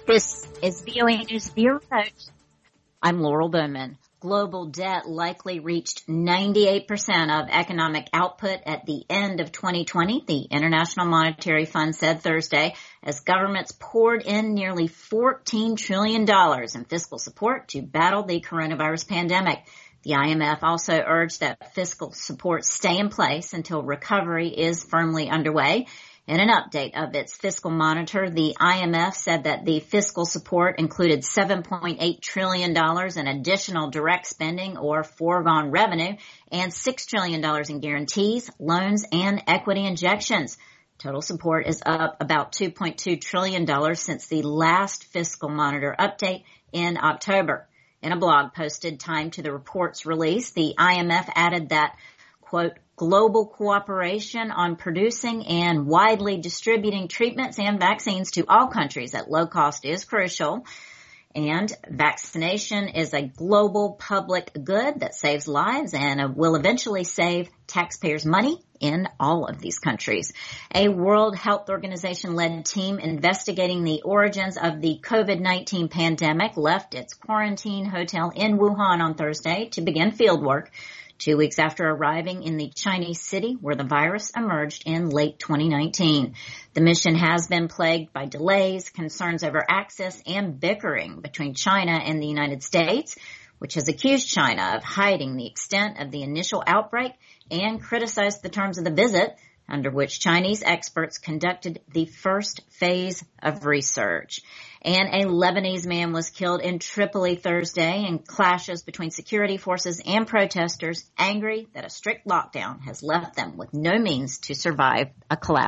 This is VOA News Bureau. I'm Laurel Bowman. Global debt likely reached 98% of economic output at the end of 2020, the International Monetary Fund said Thursday, as governments poured in nearly $14 trillion in fiscal support to battle the coronavirus pandemic. The IMF also urged that fiscal support stay in place until recovery is firmly underway. In an update of its fiscal monitor, the IMF said that the fiscal support included $7.8 trillion in additional direct spending or foregone revenue and $6 trillion in guarantees, loans, and equity injections. Total support is up about $2.2 trillion since the last fiscal monitor update in October. In a blog posted timed to the report's release, the IMF added that, quote, global cooperation on producing and widely distributing treatments and vaccines to all countries at low cost is crucial. And vaccination is a global public good that saves lives and will eventually save taxpayers' money in all of these countries. A World Health Organization-led team investigating the origins of the COVID-19 pandemic left its quarantine hotel in Wuhan on Thursday to begin fieldwork, 2 weeks after arriving in the Chinese city where the virus emerged in late 2019. The mission has been plagued by delays, concerns over access, and bickering between China and the United States, which has accused China of hiding the extent of the initial outbreak and criticized the terms of the visit, under which Chinese experts conducted the first phase of research. And a Lebanese man was killed in Tripoli Thursday in clashes between security forces and protesters, angry that a strict lockdown has left them with no means to survive a collapse.